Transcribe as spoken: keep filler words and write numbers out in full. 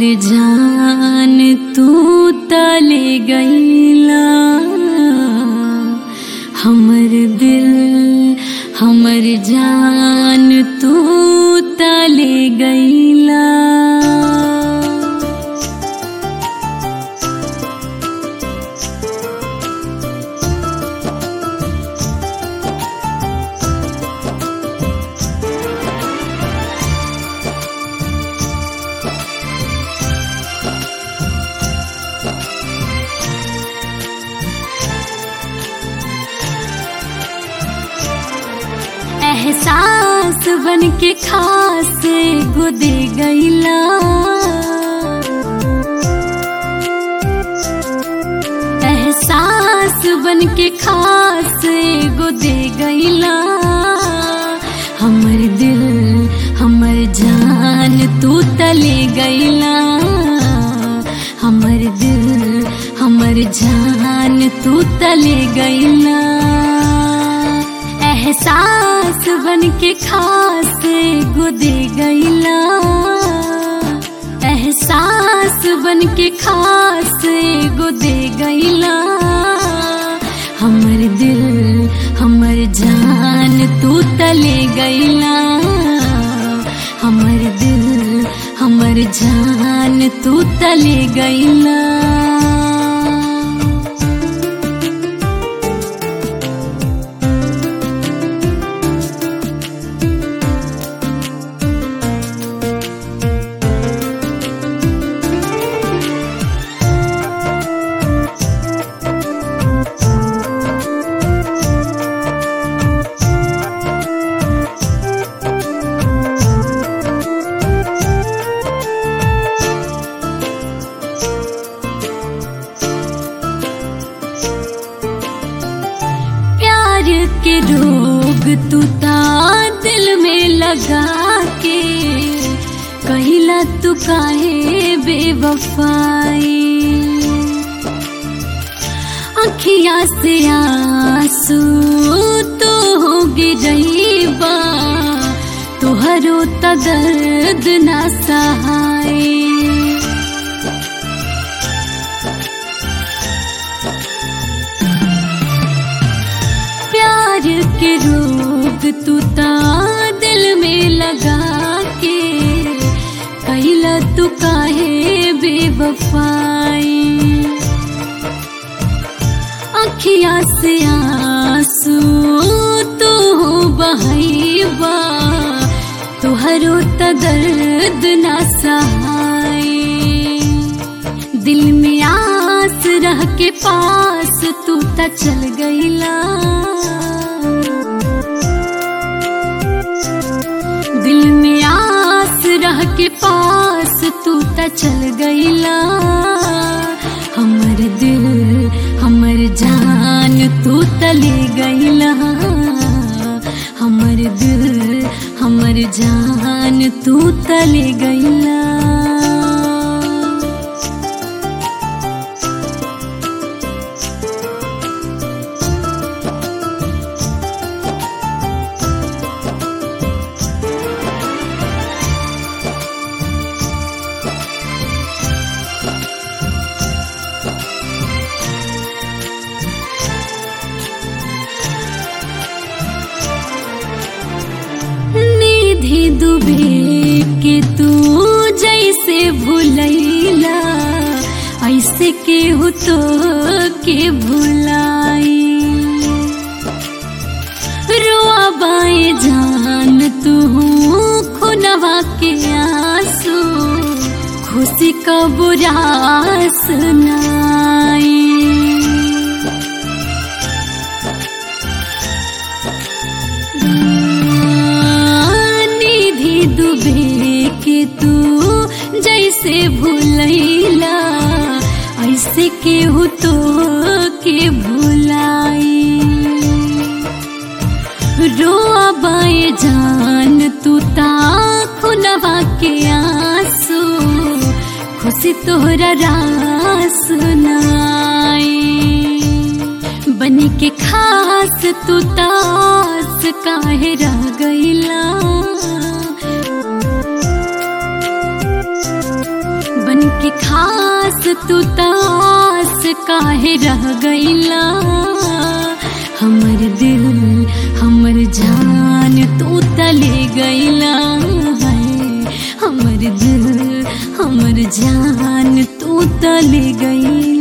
जान तू तले गईला, हमर दिल हमर जान तू तले गईला। एहसास बन के खास गुदे गईला, एहसास बन के खास गुदे गईला। हमर दिल हमर जान तू तले गईला, हमर दिल हमर जान तू तले गईला। एहसास बन के खास गुदे गईला, एहसास बन के खास गुदे गईला। हमर दिल हमर जान तू तले गईला, हमर दिल हमर जान तू तले गईला। के रोग तू ता दिल में लगा के कहिला तू काहे बेवफाई। अखियाँ से आंसू तो हो गिरईबा, तुहरो ता दर्द ना सहाय। के रोग तू ता दिल में लगा के कहिला तू काहे बेवफाई। अखियाँ से आंसू तो हो बहईबा, तुहरो ता दर्द ना सहाय। दिल में आस रह के पास तू ता चल गईला, दिल में आस रह के पास तू ता चल गईला। हमर दिल हमर जान तू तले गईला, हमर दिल हमर जान तू तले गईला। निधि दुबे के तू जैसे भुलैला, ऐसे केहू तो के भुलाई। रोआ बाए जान तू खुनवा के आंसू, खुशी का बुरा सुनाई। डूबे के तू जैसे भुलैला, ऐसे केहू तो के भुलाई। रोआ बाए जान तू ता खुनवा के आंसू, खुशी तोहरा रास सुनाई। बनी के खास तू तास काहे रह गईला, बन के खास तू तास काहे रह गईला। हमर दिल हमर जान तू तले गईला है। हमर दिल हमर जान तू तले गई।